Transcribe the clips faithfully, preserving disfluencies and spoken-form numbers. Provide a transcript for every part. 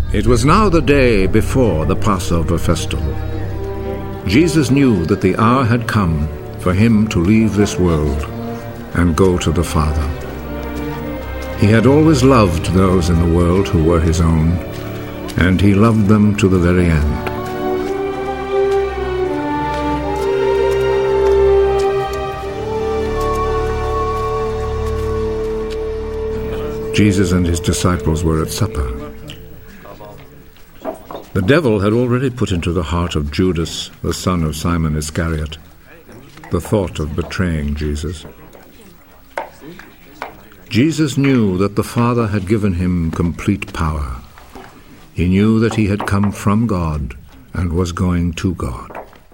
It was now the day before the Passover festival. Jesus knew that the hour had come for him to leave this world and go to the Father. He had always loved those in the world who were his own, and he loved them to the very end. Jesus and his disciples were at supper. The devil had already put into the heart of Judas, the son of Simon Iscariot, the thought of betraying Jesus. Jesus knew that the Father had given him complete power. He knew that he had come from God and was going to God.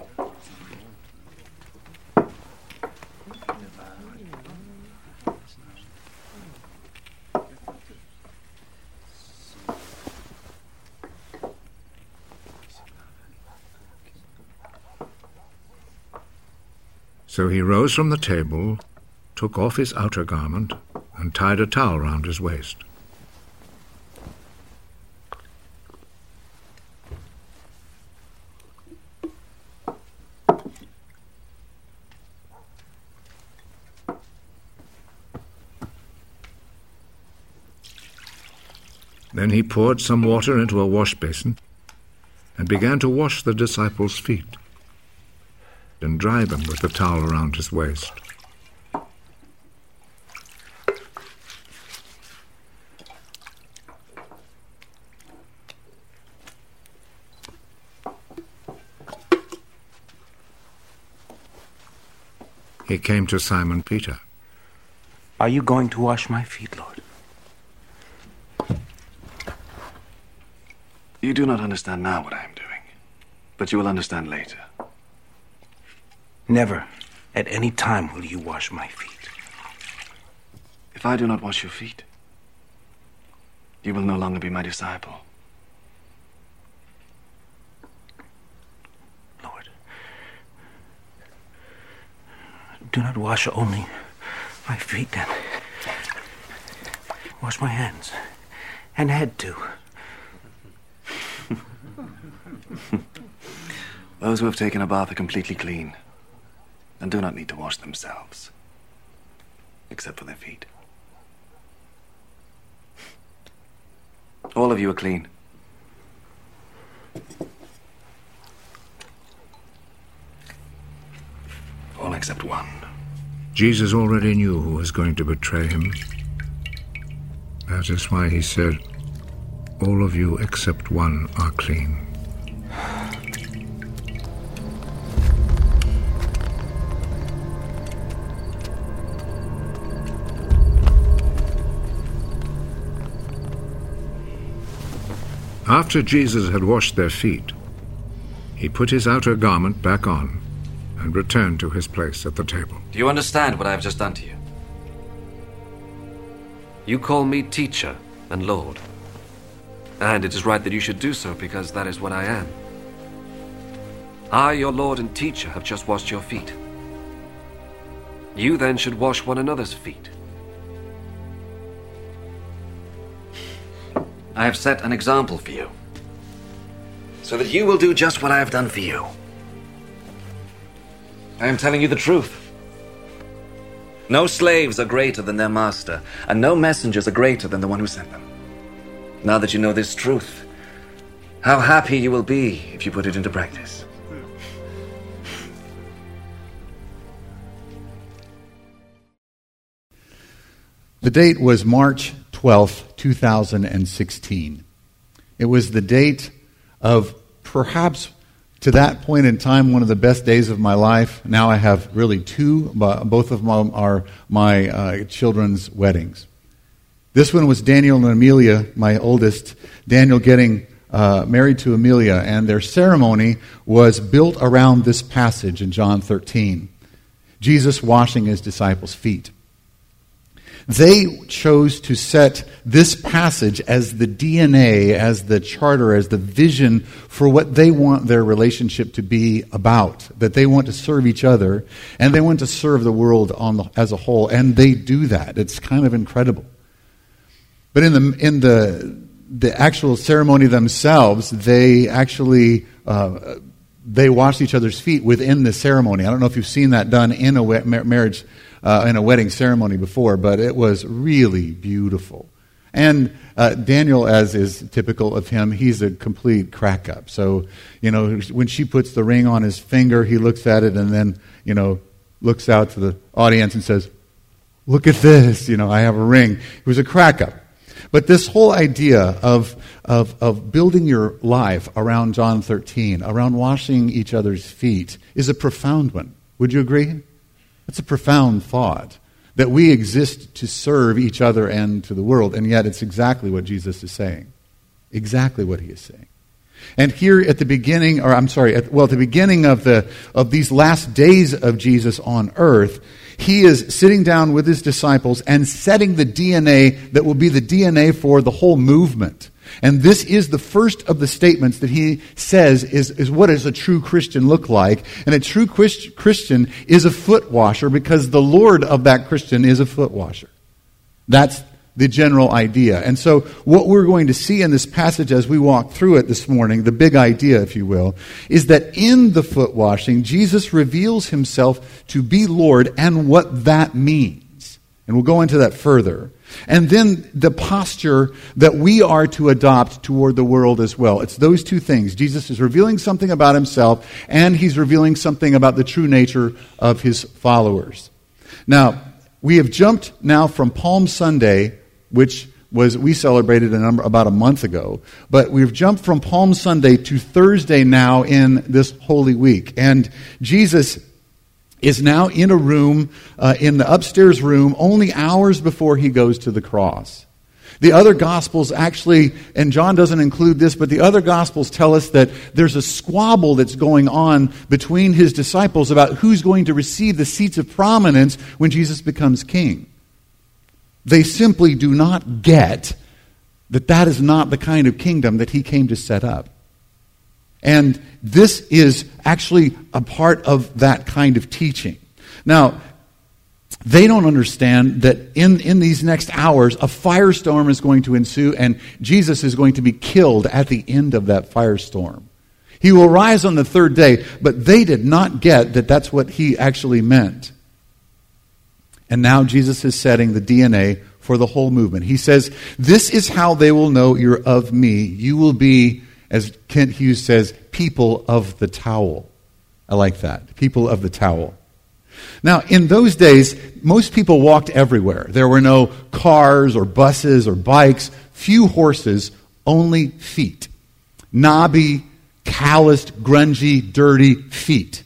So he rose from the table, took off his outer garment, and tied a towel round his waist. Then he poured some water into a wash basin and began to wash the disciples' feet and dry them with the towel around his waist. He came to Simon Peter. Are you going to wash my feet, Lord? You do not understand now what I am doing, but you will understand later. Never, at any time, will you wash my feet. If I do not wash your feet, you will no longer be my disciple. Lord, do not wash only my feet, then. Wash my hands and head, too. Those who have taken a bath are completely clean and do not need to wash themselves, except for their feet. All of you are clean. All except one. Jesus already knew who was going to betray him. That is why he said, "All of you except one are clean." After Jesus had washed their feet, he put his outer garment back on and returned to his place at the table. Do you understand what I have just done to you? You call me teacher and Lord, and it is right that you should do so because that is what I am. I, your Lord and teacher, have just washed your feet. You then should wash one another's feet. I have set an example for you, so that you will do just what I have done for you. I am telling you the truth. No slaves are greater than their master, and no messengers are greater than the one who sent them. Now that you know this truth, how happy you will be if you put it into practice. The date was March twelfth, two thousand sixteen. It was the date of perhaps, to that point in time, one of the best days of my life. Now I have really two, but both of them are my uh, children's weddings. This one was Daniel and Amelia, my oldest. Daniel getting uh, married to Amelia, and their ceremony was built around this passage in John thirteen. Jesus washing his disciples' feet. They chose to set this passage as the D N A, as the charter, as the vision for what they want their relationship to be about. That they want to serve each other, and they want to serve the world on the, as a whole. And they do that. It's kind of incredible. But in the in the the actual ceremony themselves, they actually uh, they washed each other's feet within the ceremony. I don't know if you've seen that done in a we- marriage, uh, in a wedding ceremony before, but it was really beautiful. And uh, Daniel, as is typical of him, he's a complete crack up. So, you know, when she puts the ring on his finger, he looks at it and then, you know, looks out to the audience and says, "Look at this, you know, I have a ring." It was a crack up. But this whole idea of, of, of building your life around John thirteen, around washing each other's feet, is a profound one. Would you agree? It's a profound thought, that we exist to serve each other and to the world, and yet it's exactly what Jesus is saying. Exactly what he is saying. And here at the beginning, or I'm sorry, at, well, at the beginning of the of these last days of Jesus on earth, he is sitting down with his disciples and setting the D N A that will be the D N A for the whole movement. And this is the first of the statements that he says is, is what does a true Christian look like. And a true Christ, Christian is a foot washer, because the Lord of that Christian is a foot washer. That's the general idea. And so what we're going to see in this passage as we walk through it this morning, the big idea, if you will, is that in the foot washing, Jesus reveals himself to be Lord and what that means. And we'll go into that further. And then the posture that we are to adopt toward the world as well. It's those two things. Jesus is revealing something about himself, and he's revealing something about the true nature of his followers. Now, we have jumped now from Palm Sunday, which was we celebrated a number, about a month ago, but we've jumped from Palm Sunday to Thursday now in this Holy Week. And Jesus is now in a room, uh, in the upstairs room, only hours before he goes to the cross. The other Gospels actually, and John doesn't include this, but the other Gospels tell us that there's a squabble that's going on between his disciples about who's going to receive the seats of prominence when Jesus becomes king. They simply do not get that that is not the kind of kingdom that he came to set up. And this is actually a part of that kind of teaching. Now, they don't understand that in, in these next hours, a firestorm is going to ensue, and Jesus is going to be killed at the end of that firestorm. He will rise on the third day, but they did not get that that's what he actually meant. And now Jesus is setting the D N A for the whole movement. He says, "This is how they will know you're of me. You will be," as Kent Hughes says, "people of the towel." I like that. People of the towel. Now, in those days, most people walked everywhere. There were no cars or buses or bikes, few horses, only feet. Knobby, calloused, grungy, dirty feet.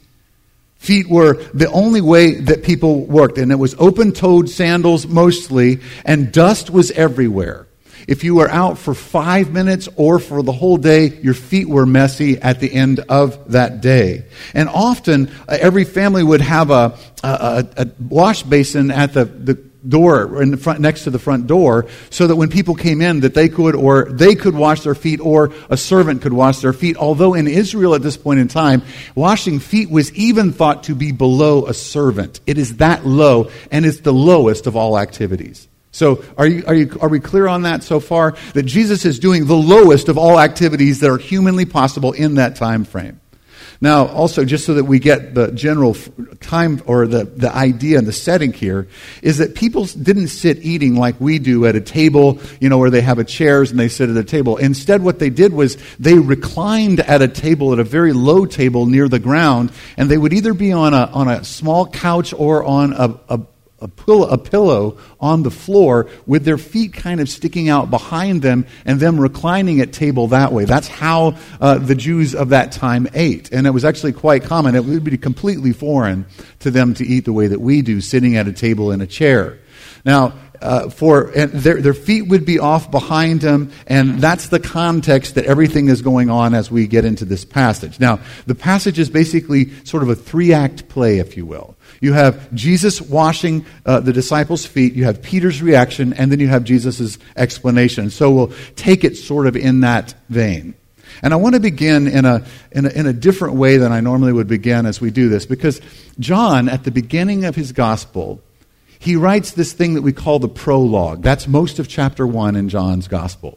Feet were the only way that people worked, and it was open-toed sandals mostly, and dust was everywhere. If you were out for five minutes or for the whole day, your feet were messy at the end of that day. And often, uh, every family would have a, a, a wash basin at the, the door in the front, next to the front door, so that when people came in, that they could, or they could wash their feet, or a servant could wash their feet. Although in Israel at this point in time, washing feet was even thought to be below a servant. It is that low, and it's the lowest of all activities. So are you, are you, are we clear on that so far? That Jesus is doing the lowest of all activities that are humanly possible in that time frame. Now, also, just so that we get the general time or the, the idea and the setting here, is that people didn't sit eating like we do at a table, you know, where they have a chairs and they sit at a table. Instead, what they did was they reclined at a table, at a very low table near the ground, and they would either be on a on a small couch or on a, a A pillow, a pillow on the floor with their feet kind of sticking out behind them and them reclining at table that way. That's how uh, the Jews of that time ate. And it was actually quite common. It would be completely foreign to them to eat the way that we do, sitting at a table in a chair. Now, uh, for and their, their feet would be off behind them, and that's the context that everything is going on as we get into this passage. Now, the passage is basically sort of a three-act play, if you will. You have Jesus washing uh, the disciples' feet, you have Peter's reaction, and then you have Jesus' explanation. So we'll take it sort of in that vein. And I want to begin in a, in a in a different way than I normally would begin as we do this, because John, at the beginning of his gospel, he writes this thing that we call the prologue. That's most of chapter one in John's gospel.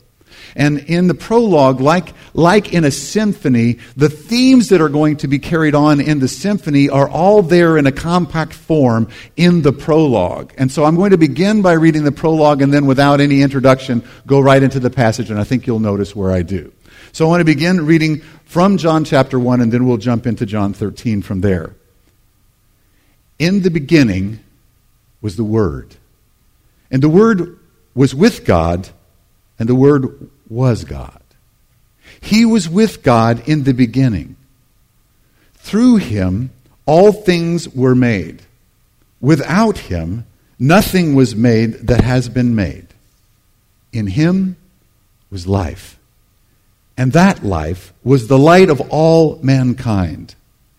And in the prologue, like, like in a symphony, the themes that are going to be carried on in the symphony are all there in a compact form in the prologue. And so I'm going to begin by reading the prologue and then without any introduction, go right into the passage, and I think you'll notice where I do. So I want to begin reading from John chapter one, and then we'll jump into John thirteen from there. In the beginning was the Word, and the Word was with God, and the Word was God. He was with God in the beginning. Through him, all things were made. Without him, nothing was made that has been made. In him was life, and that life was the light of all mankind.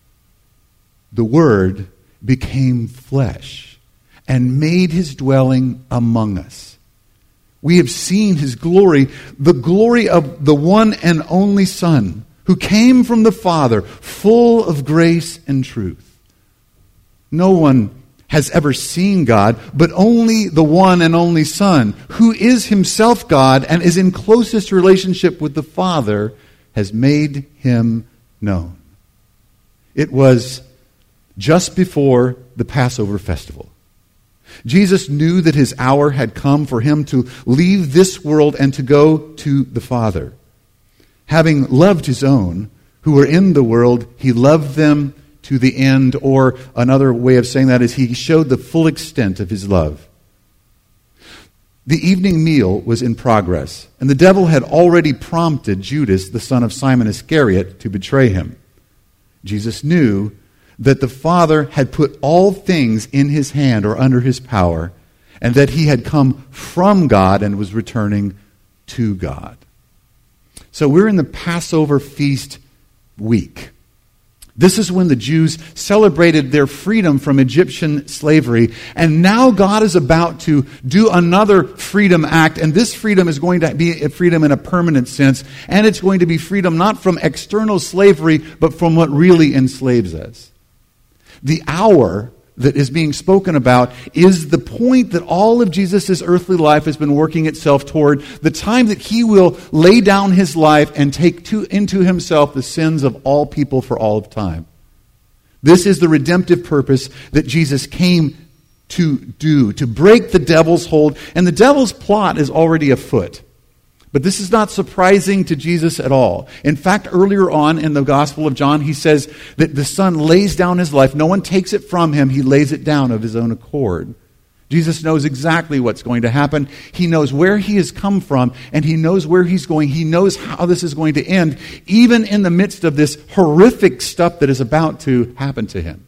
The Word became flesh and made his dwelling among us. We have seen his glory, the glory of the one and only Son, who came from the Father, full of grace and truth. No one has ever seen God, but only the one and only Son, who is himself God and is in closest relationship with the Father, has made him known. It was just before the Passover festival. Jesus knew that his hour had come for him to leave this world and to go to the Father. Having loved his own who were in the world, he loved them to the end, or another way of saying that is he showed the full extent of his love. The evening meal was in progress, and the devil had already prompted Judas, the son of Simon Iscariot, to betray him. Jesus knew that the Father had put all things in his hand or under his power, and that he had come from God and was returning to God. So we're in the Passover feast week. This is when the Jews celebrated their freedom from Egyptian slavery, and now God is about to do another freedom act, and this freedom is going to be a freedom in a permanent sense, and it's going to be freedom not from external slavery, but from what really enslaves us. The hour that is being spoken about is the point that all of Jesus' earthly life has been working itself toward, the time that he will lay down his life and take to, into himself the sins of all people for all of time. This is the redemptive purpose that Jesus came to do, to break the devil's hold, and the devil's plot is already afoot. But this is not surprising to Jesus at all. In fact, earlier on in the Gospel of John, he says that the Son lays down his life. No one takes it from him. He lays it down of his own accord. Jesus knows exactly what's going to happen. He knows where he has come from, and he knows where he's going. He knows how this is going to end, even in the midst of this horrific stuff that is about to happen to him.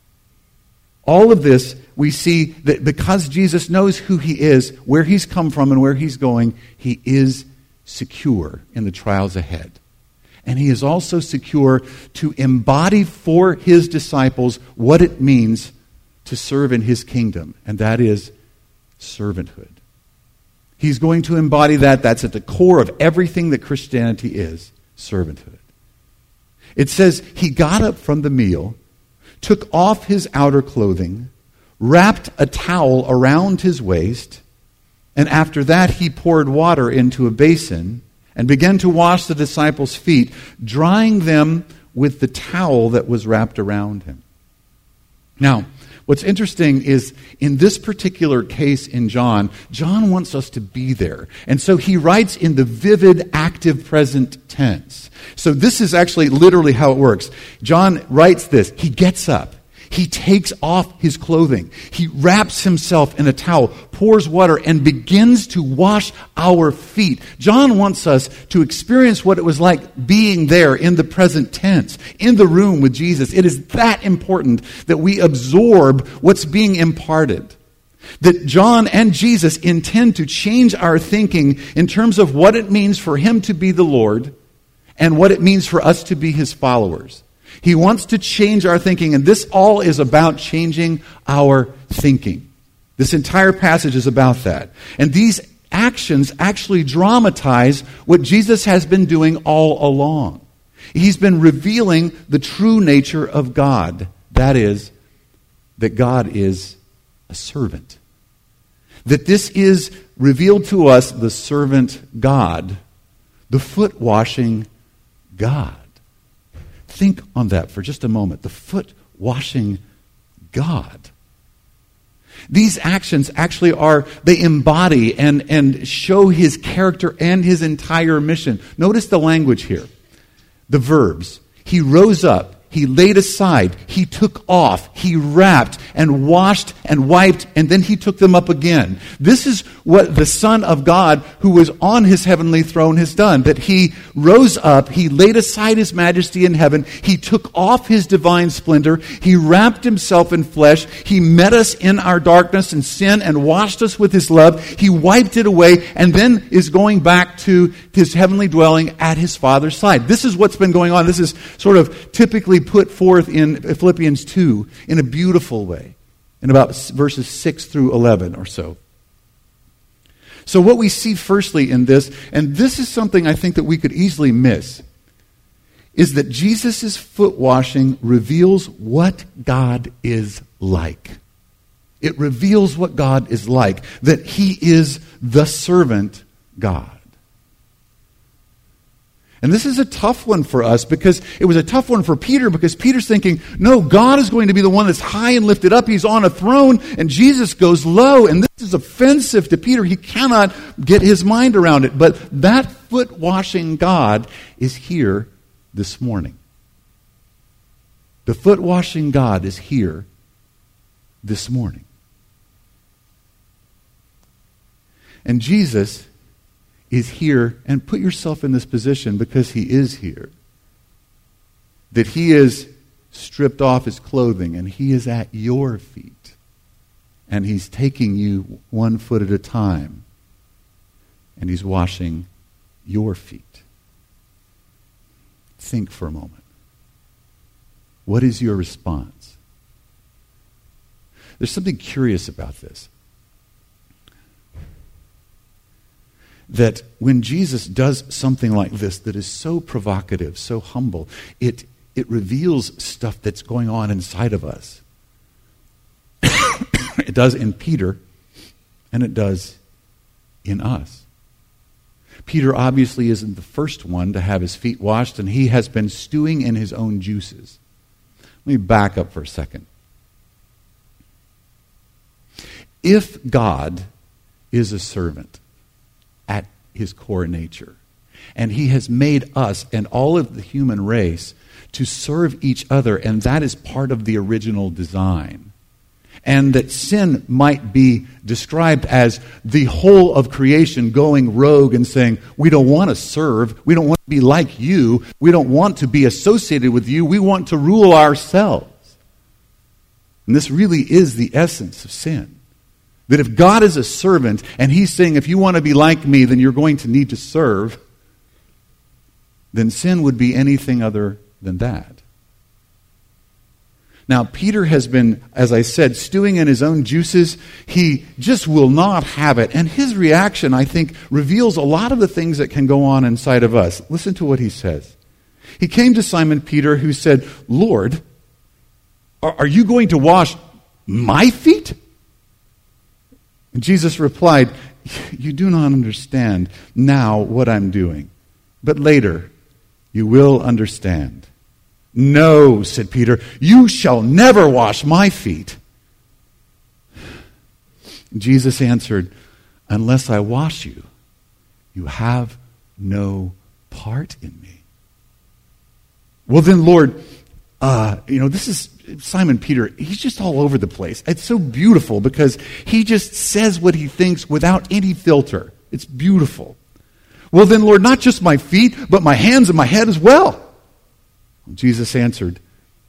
All of this, we see that because Jesus knows who he is, where he's come from, and where he's going, he is secure in the trials ahead. And he is also secure to embody for his disciples what it means to serve in his kingdom, and that is servanthood. He's going to embody that. That's at the core of everything that Christianity is, servanthood. It says he got up from the meal, took off his outer clothing, wrapped a towel around his waist, and after that he poured water into a basin and began to wash the disciples' feet, drying them with the towel that was wrapped around him. Now, what's interesting is in this particular case in John, John wants us to be there. And so he writes in the vivid, active present tense. So this is actually literally how it works. John writes this. He gets up. He takes off his clothing. He wraps himself in a towel, pours water, and begins to wash our feet. John wants us to experience what it was like being there in the present tense, in the room with Jesus. It is that important that we absorb what's being imparted. That John and Jesus intend to change our thinking in terms of what it means for him to be the Lord and what it means for us to be his followers. He wants to change our thinking, and this all is about changing our thinking. This entire passage is about that. And these actions actually dramatize what Jesus has been doing all along. He's been revealing the true nature of God. That is, that God is a servant. That this is revealed to us, the servant God, The foot washing God. Think on that for just a moment. The foot washing God. These actions actually are, they embody and, and show his character and his entire mission. Notice the language here. The verbs. He rose up. He laid aside, he took off, he wrapped and washed and wiped, and then he took them up again. This is what the Son of God, who was on his heavenly throne, has done. That he rose up, he laid aside his majesty in heaven, he took off his divine splendor, he wrapped himself in flesh, he met us in our darkness and sin and washed us with his love, he wiped it away, and then is going back to his heavenly dwelling at his Father's side. This is what's been going on. This is sort of typically put forth in Philippians two in a beautiful way, in about verses six through eleven or so. So what we see firstly in this, and this is something I think that we could easily miss, is that Jesus' foot washing reveals what God is like. It reveals what God is like, that he is the servant God. And this is a tough one for us because it was a tough one for Peter because Peter's thinking, no, God is going to be the one that's high and lifted up. He's on a throne and Jesus goes low. And this is offensive to Peter. He cannot get his mind around it. But that foot-washing God is here this morning. The foot-washing God is here this morning. And Jesus is here, and put yourself in this position because he is here. That he is stripped off his clothing and he is at your feet. And he's taking you one foot at a time. And he's washing your feet. Think for a moment. What is your response? There's something curious about this. That when Jesus does something like this that is so provocative, so humble, it, it reveals stuff that's going on inside of us. It does in Peter, and it does in us. Peter obviously isn't the first one to have his feet washed, and he has been stewing in his own juices. Let me back up for a second. If God is a servant at his core nature, and he has made us and all of the human race to serve each other, and that is part of the original design, and that sin might be described as the whole of creation going rogue and saying, we don't want to serve, we don't want to be like you, we don't want to be associated with you, we want to rule ourselves. And this really is the essence of sin. That if God is a servant and he's saying, if you want to be like me, then you're going to need to serve, then sin would be anything other than that. Now, Peter has been, as I said, stewing in his own juices. He just will not have it. And his reaction, I think, reveals a lot of the things that can go on inside of us. Listen to what he says. He came to Simon Peter, who said, Lord, are you going to wash my feet? And Jesus replied, you do not understand now what I'm doing, but later you will understand. No, said Peter, you shall never wash my feet. Jesus answered, unless I wash you, you have no part in me. Well then, Lord, uh, you know, this is Simon Peter, he's just all over the place. It's so beautiful because he just says what he thinks without any filter. It's beautiful. Well then, Lord, not just my feet, but my hands and my head as well. Jesus answered,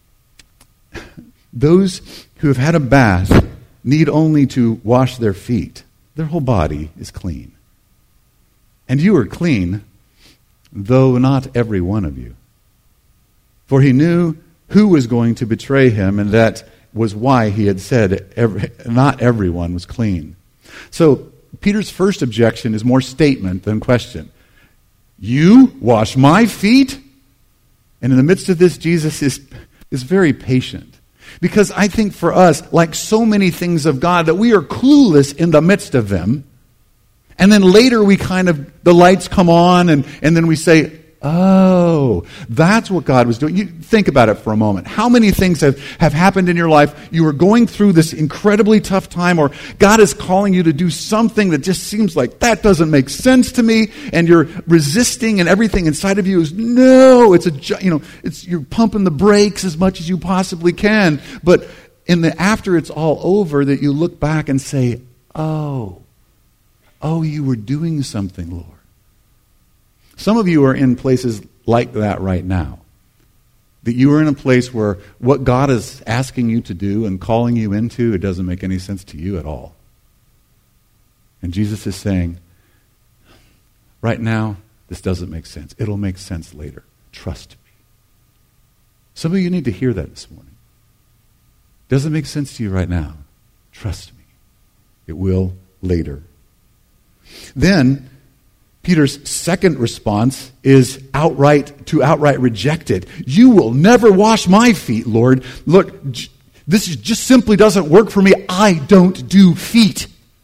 those who have had a bath need only to wash their feet. Their whole body is clean. And you are clean, though not every one of you. For he knew who was going to betray him, and that was why he had said every, not everyone was clean. So Peter's first objection is more statement than question. You wash my feet? And in the midst of this, Jesus is, is very patient. Because I think for us, like so many things of God, that we are clueless in the midst of them. And then later we kind of, the lights come on and, and then we say, oh, that's what God was doing. You think about it for a moment. How many things have, have happened in your life? You are going through this incredibly tough time, or God is calling you to do something that just seems like that doesn't make sense to me, and you're resisting, and everything inside of you is no. It's a you know, it's you're pumping the brakes as much as you possibly can. But in the after it's all over, that you look back and say, oh, oh, you were doing something, Lord. Some of you are in places like that right now. That you are in a place where what God is asking you to do and calling you into, it doesn't make any sense to you at all. And Jesus is saying, right now, this doesn't make sense. It'll make sense later. Trust me. Some of you need to hear that this morning. Doesn't make sense to you right now. Trust me. It will later. Then, Peter's second response is outright to outright reject it. You will never wash my feet, Lord. Look, j- this is just simply doesn't work for me. I don't do feet.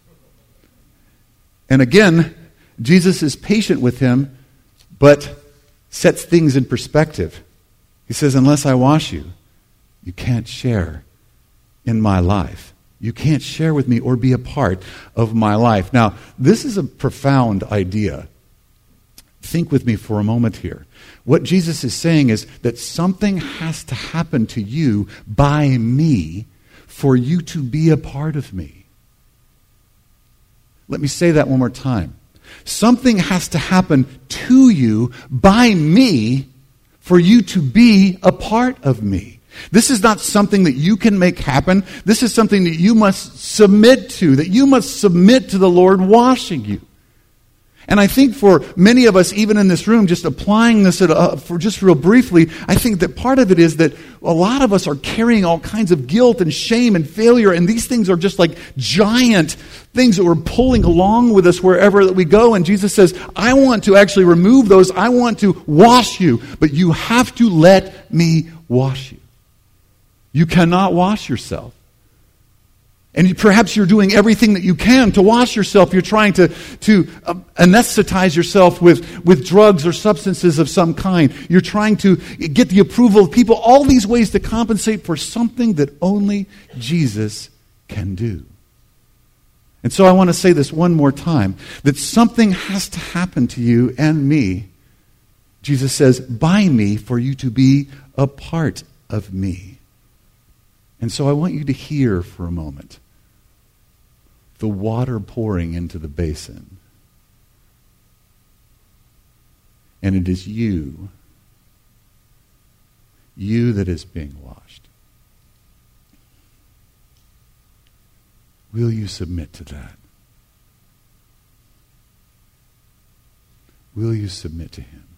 And again, Jesus is patient with him, but sets things in perspective. He says, unless I wash you, you can't share in my life. You can't share with me or be a part of my life. Now, this is a profound idea. Think with me for a moment here. What Jesus is saying is that something has to happen to you by me for you to be a part of me. Let me say that one more time. Something has to happen to you by me for you to be a part of me. This is not something that you can make happen. This is something that you must submit to, that you must submit to the Lord washing you. And I think for many of us, even in this room, just applying this at a, for just real briefly, I think that part of it is that a lot of us are carrying all kinds of guilt and shame and failure, and these things are just like giant things that we're pulling along with us wherever that we go. And Jesus says, I want to actually remove those. I want to wash you, but you have to let me wash you. You cannot wash yourself. And you, perhaps you're doing everything that you can to wash yourself. You're trying to, to uh, anesthetize yourself with, with drugs or substances of some kind. You're trying to get the approval of people. All these ways to compensate for something that only Jesus can do. And so I want to say this one more time, that something has to happen to you and me. Jesus says, by me, for you to be a part of me. And so I want you to hear for a moment the water pouring into the basin. And it is you, you that is being washed. Will you submit to that? Will you submit to him?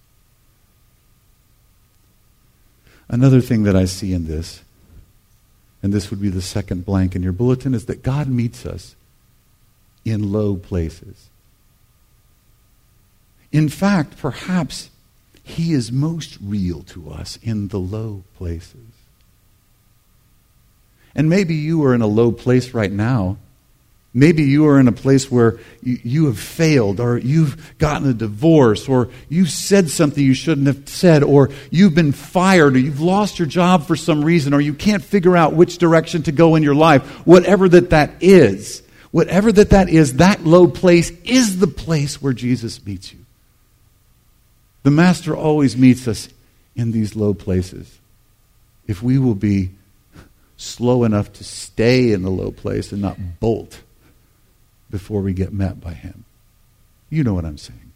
Another thing that I see in this, and this would be the second blank in your bulletin, is that God meets us in low places. In fact, perhaps he is most real to us in the low places. And maybe you are in a low place right now. Maybe you are in a place where you, you have failed, or you've gotten a divorce, or you've said something you shouldn't have said, or you've been fired, or you've lost your job for some reason, or you can't figure out which direction to go in your life. Whatever that that is, whatever that that is, that low place is the place where Jesus meets you. The Master always meets us in these low places. If we will be slow enough to stay in the low place and not bolt before we get met by him. You know what I'm saying.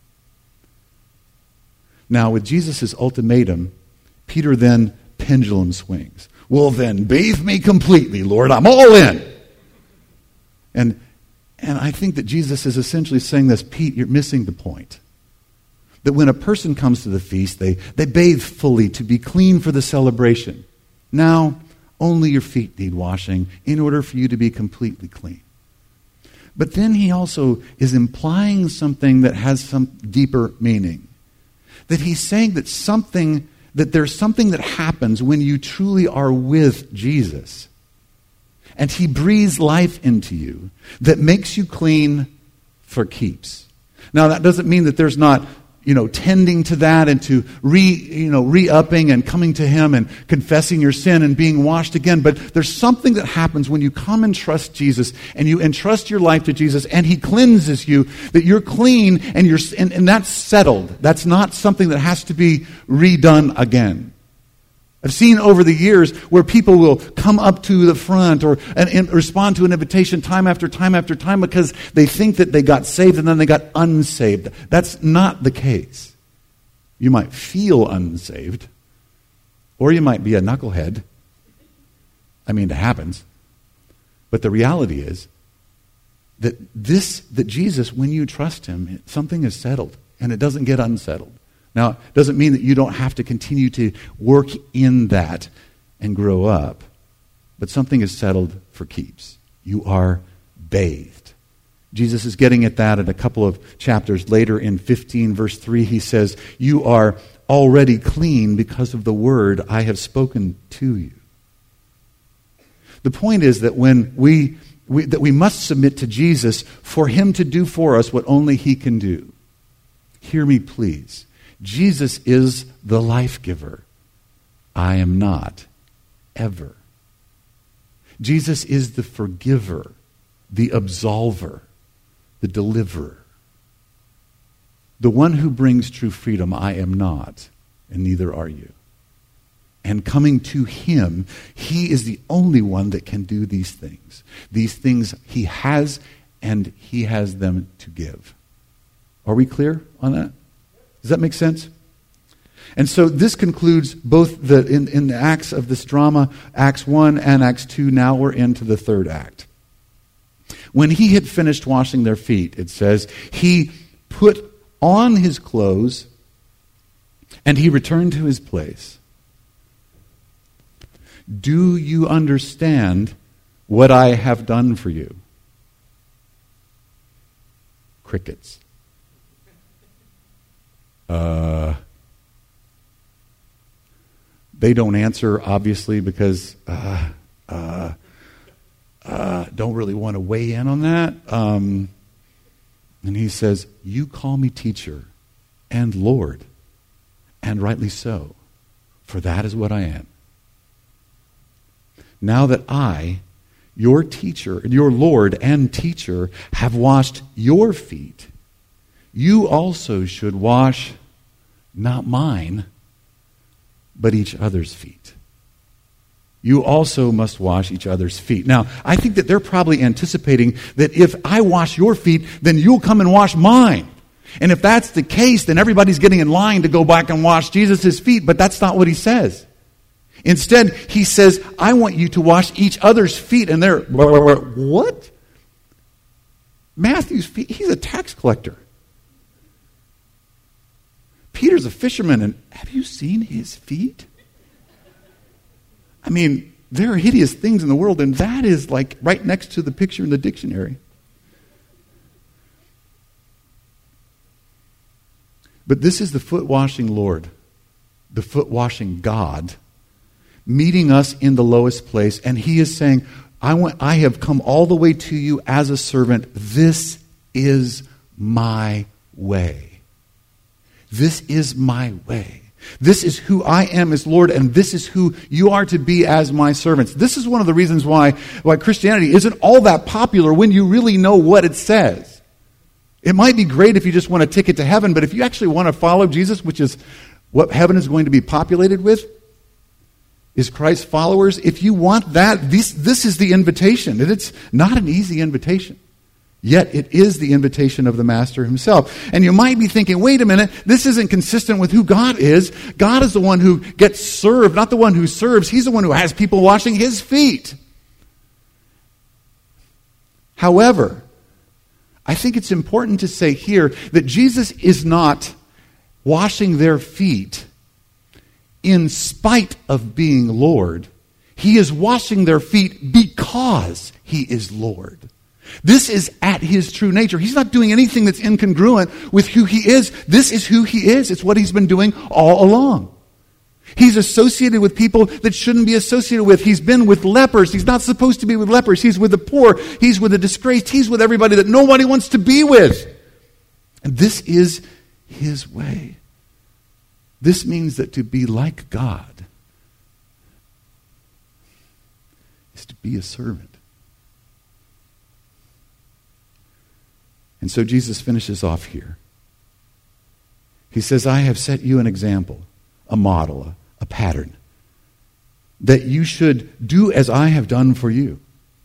Now, with Jesus' ultimatum, Peter then pendulum swings. Well, then, bathe me completely, Lord. I'm all in. And, and I think that Jesus is essentially saying this, Pete, you're missing the point. That when a person comes to the feast, they, they bathe fully to be clean for the celebration. Now, only your feet need washing in order for you to be completely clean. But then he also is implying something that has some deeper meaning. That he's saying that something, that there's something that happens when you truly are with Jesus. And he breathes life into you that makes you clean for keeps. Now, that doesn't mean that there's not, you know, tending to that and to re, you know, re-upping and coming to Him and confessing your sin and being washed again. But there's something that happens when you come and trust Jesus and you entrust your life to Jesus and He cleanses you, that you're clean and you're, and, and that's settled. That's not something that has to be redone again. I've seen over the years where people will come up to the front or and, and respond to an invitation time after time after time because they think that they got saved and then they got unsaved. That's not the case. You might feel unsaved, or you might be a knucklehead. I mean, it happens. But the reality is that this, that Jesus, when you trust Him, something is settled, and it doesn't get unsettled. Now, it doesn't mean that you don't have to continue to work in that and grow up, but something is settled for keeps. You are bathed. Jesus is getting at that in a couple of chapters later. In fifteen, verse three, He says, you are already clean because of the word I have spoken to you. The point is that when we, we that we must submit to Jesus for Him to do for us what only He can do. Hear me, please. Jesus is the life giver. I am not, ever. Jesus is the forgiver, the absolver, the deliverer. The one who brings true freedom. I am not, and neither are you. And coming to Him, He is the only one that can do these things. These things He has, and He has them to give. Are we clear on that? Does that make sense? And so this concludes both the in, in the acts of this drama, Acts one and Acts two. Now we're into the third act. When He had finished washing their feet, it says, He put on His clothes and He returned to His place. Do you understand what I have done for you? Crickets. Uh, they don't answer, obviously, because uh, uh, uh, don't really want to weigh in on that. Um, and He says, you call me teacher and Lord, and rightly so, for that is what I am. Now that I, your teacher, and your Lord and teacher, have washed your feet, you also should wash not mine, but each other's feet. You also must wash each other's feet. Now, I think that they're probably anticipating that if I wash your feet, then you'll come and wash mine. And if that's the case, then everybody's getting in line to go back and wash Jesus' feet, but that's not what He says. Instead, He says, I want you to wash each other's feet. And they're, what? Matthew's feet? He's a tax collector. Peter's a fisherman, and have you seen his feet? I mean, there are hideous things in the world, and that is like right next to the picture in the dictionary. But this is the foot-washing Lord, the foot-washing God, meeting us in the lowest place, and He is saying, I want, I have come all the way to you as a servant. This is my way. This is my way. This is who I am as Lord, and this is who you are to be as my servants. This is one of the reasons why, why Christianity isn't all that popular when you really know what it says. It might be great if you just want a ticket to heaven, but if you actually want to follow Jesus, which is what heaven is going to be populated with, is Christ's followers. If you want that, this, this is the invitation. And it's not an easy invitation. Yet it is the invitation of the Master Himself. And you might be thinking, wait a minute, this isn't consistent with who God is. God is the one who gets served, not the one who serves. He's the one who has people washing His feet. However, I think it's important to say here that Jesus is not washing their feet in spite of being Lord. He is washing their feet because He is Lord. This is at His true nature. He's not doing anything that's incongruent with who He is. This is who He is. It's what He's been doing all along. He's associated with people that shouldn't be associated with. He's been with lepers. He's not supposed to be with lepers. He's with the poor. He's with the disgraced. He's with everybody that nobody wants to be with. And this is his way. This means that to be like God is to be a servant. And so Jesus finishes off here. He says, I have set you an example, a model, a, a pattern, that you should do as I have done for you.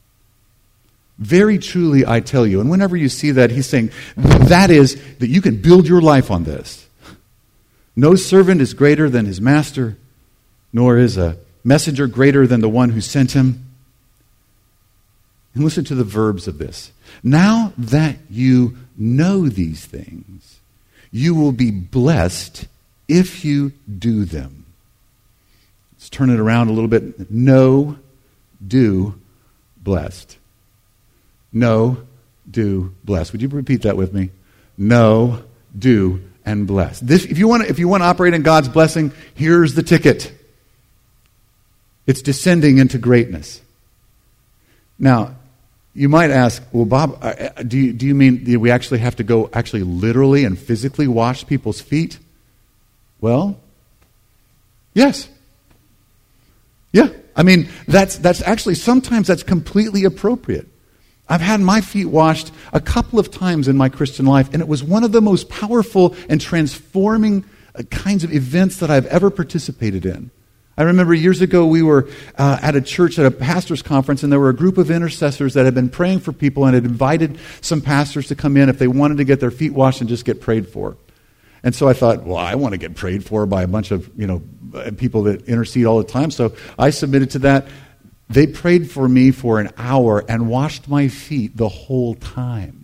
Very truly, I tell you. And whenever you see that, he's saying, that is, that you can build your life on this. No servant is greater than his master, nor is a messenger greater than the one who sent him. And listen to the verbs of this. Now that you know these things, you will be blessed if you do them. Let's turn it around a little bit. Know, do, blessed. Know, do, blessed. Would you repeat that with me? Know, do, and blessed. This, if you want to, if you want to operate in God's blessing, here's the ticket. It's descending into greatness. Now, you might ask, well, Bob, do you, do you mean do we actually have to go actually literally and physically wash people's feet? Well, yes. Yeah. I mean, that's that's actually, sometimes that's completely appropriate. I've had my feet washed a couple of times in my Christian life, and it was one of the most powerful and transforming kinds of events that I've ever participated in. I remember years ago we were uh, at a church at a pastor's conference, and there were a group of intercessors that had been praying for people and had invited some pastors to come in if they wanted to get their feet washed and just get prayed for. And so I thought, well, I want to get prayed for by a bunch of, you know, people that intercede all the time. So I submitted to that. They prayed for me for an hour and washed my feet the whole time.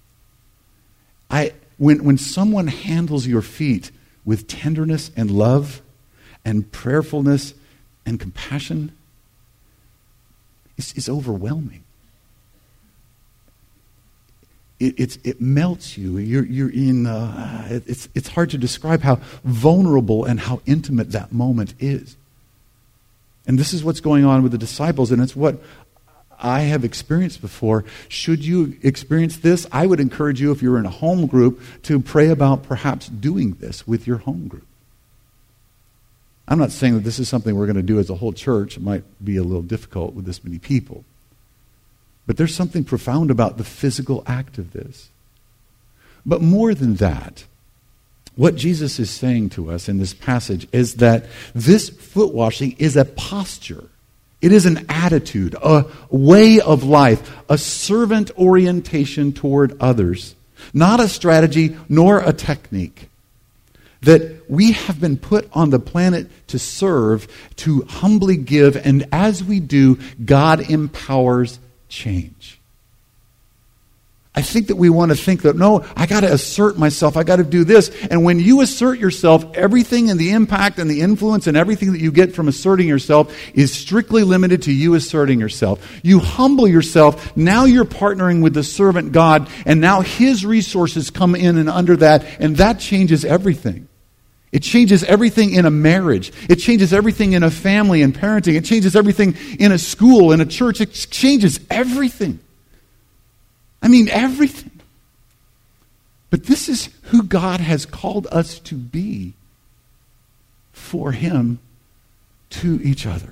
I when when someone handles your feet with tenderness and love and prayerfulness and compassion, it's, it's overwhelming. It, it's, it melts you. You're, you're in. Uh, it's, it's hard to describe how vulnerable and how intimate that moment is. And this is what's going on with the disciples, and it's what I have experienced before. Should you experience this, I would encourage you, if you're in a home group, to pray about perhaps doing this with your home group. I'm not saying that this is something we're going to do as a whole church. It might be a little difficult with this many people. But there's something profound about the physical act of this. But more than that, what Jesus is saying to us in this passage is that this foot washing is a posture. It is an attitude, a way of life, a servant orientation toward others. Not a strategy nor a technique. That we have been put on the planet to serve, to humbly give, and as we do, God empowers change. I think that we want to think that, no, I got to assert myself, I got to do this. And when you assert yourself, everything and the impact and the influence and everything that you get from asserting yourself is strictly limited to you asserting yourself. You humble yourself, now you're partnering with the servant God, and now His resources come in and under that, and that changes everything. It changes everything in a marriage. It changes everything in a family and parenting. It changes everything in a school, in a church. It changes everything. I mean, everything. But this is who God has called us to be for Him to each other.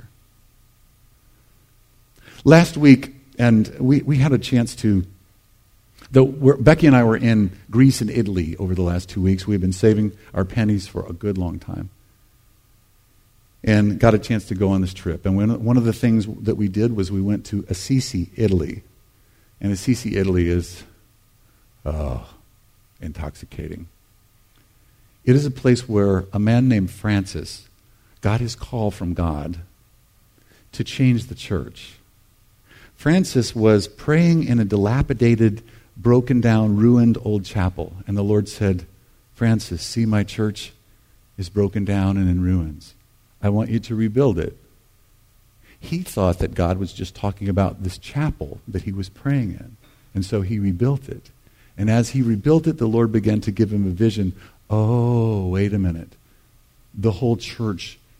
Last week, and we, we had a chance to, though we're, Becky and I were in Greece and Italy over the last two weeks. We've been saving our pennies for a good long time. And got a chance to go on this trip. And when, one of the things that we did was we went to Assisi, Italy. And Assisi, Italy is oh, intoxicating. It is a place where a man named Francis got his call from God to change the church. Francis was praying in a dilapidated, broken down, ruined old chapel. And the Lord said, Francis, see, my church is broken down and in ruins. I want you to rebuild it. He thought that God was just talking about this chapel that he was praying in. And so he rebuilt it. And as he rebuilt it, the Lord began to give him a vision. Oh, wait a minute. The whole church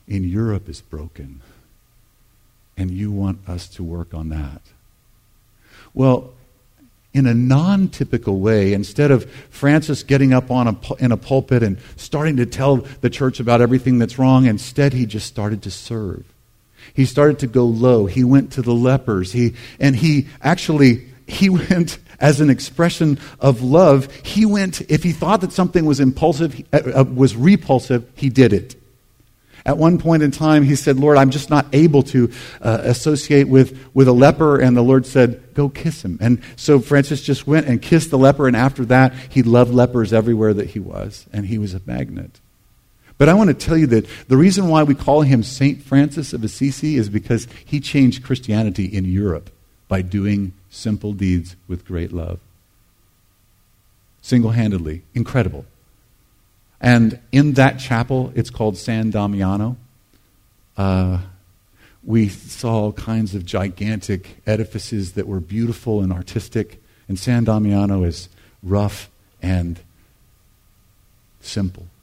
in Europe is broken, and you want us to work on that. Well, in a non-typical way, instead of Francis getting up on a, in a pulpit and starting to tell the church about everything that's wrong, instead he just started to serve. He started to go low. He went to the lepers. He and he actually, he went as an expression of love. He went, if he thought that something was impulsive, uh, was repulsive, he did it. At one point in time, he said, Lord, I'm just not able to uh, associate with, with a leper. And the Lord said, go kiss him. And so Francis just went and kissed the leper. And after that, he loved lepers everywhere that he was. And he was a magnet. But I want to tell you that the reason why we call him Saint Francis of Assisi is because he changed Christianity in Europe by doing simple deeds with great love. Single-handedly. Incredible. And in that chapel, it's called San Damiano, uh, we saw all kinds of gigantic edifices that were beautiful and artistic. And San Damiano is rough and simple.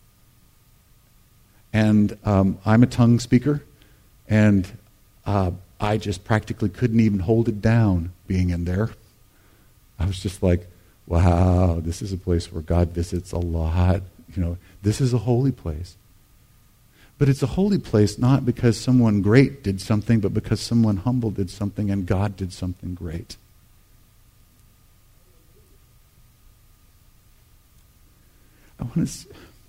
And um, I'm a tongue speaker, and uh, I just practically couldn't even hold it down being in there. I was just like, wow, this is a place where God visits a lot. You know, this is a holy place. But it's a holy place not because someone great did something, but because someone humble did something and God did something great. I want to,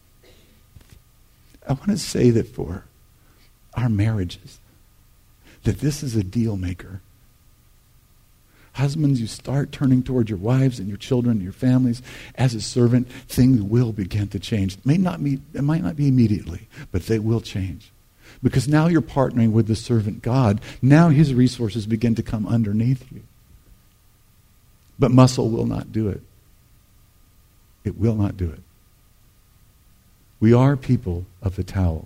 I want to say that for our marriages, that this is a deal maker. Husbands, you start turning toward your wives and your children and your families as a servant, things will begin to change. It may not be, it might not be immediately, but they will change. Because now you're partnering with the servant God. Now his resources begin to come underneath you. But muscle will not do it. It will not do it. We are people of the towel.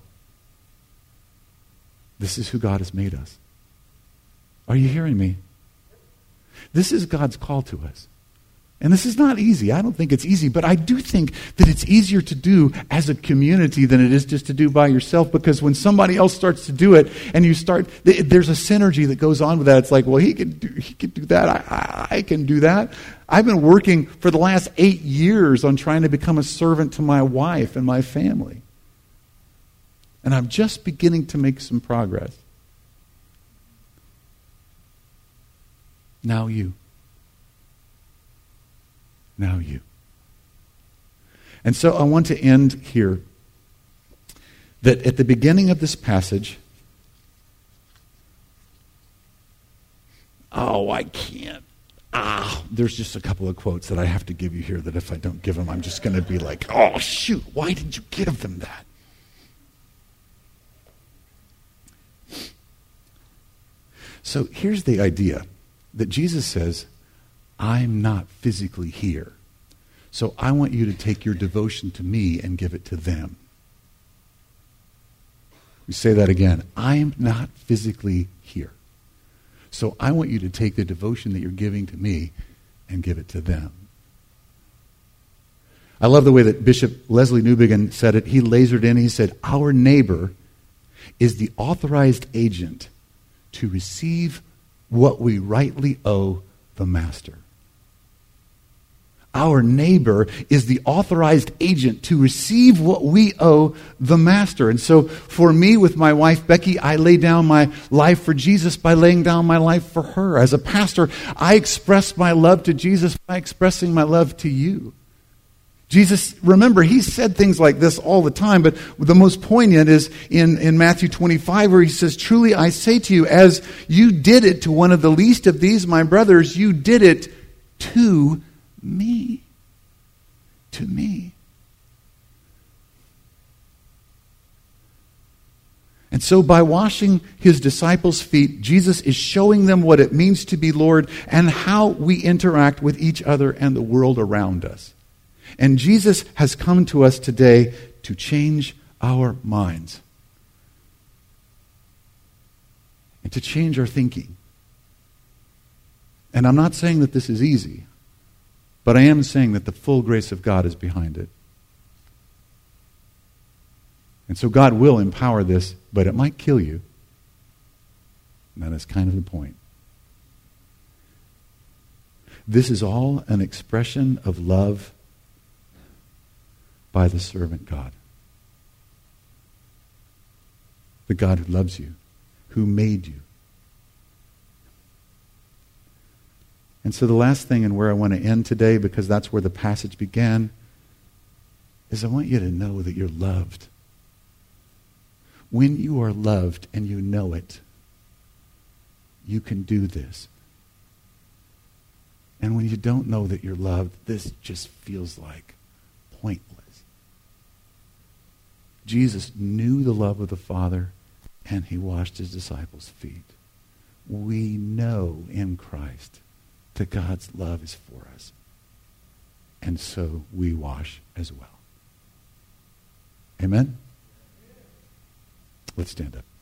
This is who God has made us. Are you hearing me? This is God's call to us. And this is not easy. I don't think it's easy, but I do think that it's easier to do as a community than it is just to do by yourself, because when somebody else starts to do it and you start, there's a synergy that goes on with that. It's like, well, he can do, he can do that. I, I, I can do that. I've been working for the last eight years on trying to become a servant to my wife and my family. And I'm just beginning to make some progress. Now you. Now you. And so I want to end here that at the beginning of this passage, oh, I can't. Ah, there's just a couple of quotes that I have to give you here that if I don't give them, I'm just going to be like, oh, shoot, why did you give them that? So here's the idea. That Jesus says, I'm not physically here. So I want you to take your devotion to me and give it to them. We say that again. I'm not physically here. So I want you to take the devotion that you're giving to me and give it to them. I love the way that Bishop Leslie Newbigin said it. He lasered in. He said, our neighbor is the authorized agent to receive what we rightly owe the master. Our neighbor is the authorized agent to receive what we owe the master. And so for me, with my wife Becky, I lay down my life for Jesus by laying down my life for her. As a pastor, I express my love to Jesus by expressing my love to you. Jesus, remember, he said things like this all the time, but the most poignant is in, in Matthew twenty-five, where he says, truly I say to you, as you did it to one of the least of these, my brothers, you did it to me. To me. And so by washing his disciples' feet, Jesus is showing them what it means to be Lord and how we interact with each other and the world around us. And Jesus has come to us today to change our minds and to change our thinking. And I'm not saying that this is easy, but I am saying that the full grace of God is behind it. And so God will empower this, but it might kill you. And that is kind of the point. This is all an expression of love by the servant God. The God who loves you, who made you. And so the last thing, and where I want to end today, because that's where the passage began, is I want you to know that you're loved. When you are loved and you know it, you can do this. And when you don't know that you're loved, this just feels like pointless. Jesus knew the love of the Father, and he washed his disciples' feet. We know in Christ that God's love is for us. And so we wash as well. Amen? Let's stand up.